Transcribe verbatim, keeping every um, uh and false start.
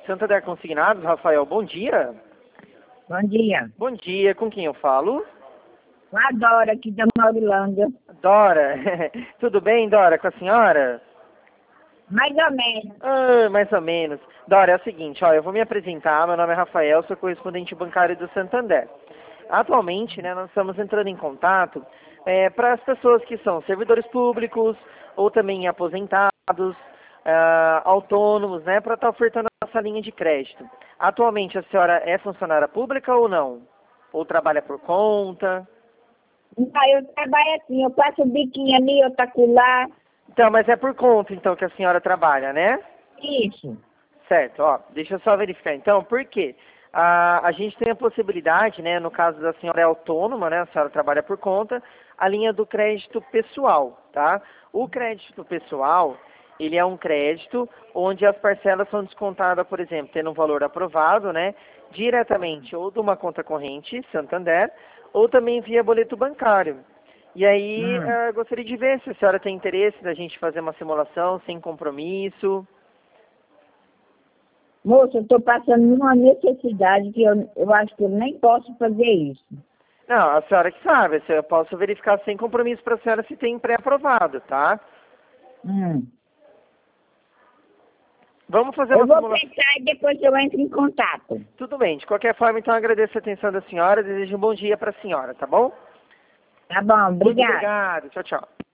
Santander Consignados, Rafael, bom dia. Bom dia. Bom dia, com quem eu falo? A Dora, aqui da Maurilândia. Dora, tudo bem, Dora, com a senhora? Mais ou menos. Ah, mais ou menos. Dora, é o seguinte, ó, eu vou me apresentar, meu nome é Rafael, sou correspondente bancário do Santander. Atualmente, né, nós estamos entrando em contato é, para as pessoas que são servidores públicos ou também aposentados, ah, autônomos, né, para estar ofertando a nossa linha de crédito. Atualmente, a senhora é funcionária pública ou não? Ou trabalha por conta? Ah, eu trabalho assim, eu passo o biquinho ali, eu taco lá. Então, mas é por conta, então, que a senhora trabalha, né? Isso. Certo, ó, deixa eu só verificar. Então, por quê? A, a gente tem a possibilidade, né, no caso da senhora é autônoma, né, a senhora trabalha por conta, a linha do crédito pessoal, tá? O crédito pessoal, ele é um crédito onde as parcelas são descontadas, por exemplo, tendo um valor aprovado, né, diretamente ou de uma conta corrente, Santander, ou também via boleto bancário. E aí, Hum. eh, gostaria de ver se a senhora tem interesse da gente fazer uma simulação sem compromisso. Moça, eu estou passando numa necessidade que eu, eu acho que eu nem posso fazer isso. Não, a senhora que sabe, eu posso verificar sem compromisso para a senhora se tem pré-aprovado, tá? Hum. Vamos fazer Eu uma vou simulação. pensar e depois eu entro em contato. Tudo bem, de qualquer forma, então agradeço a atenção da senhora, desejo um bom dia para a senhora, tá bom? Tá bom, Muito obrigada. obrigado, tchau, tchau.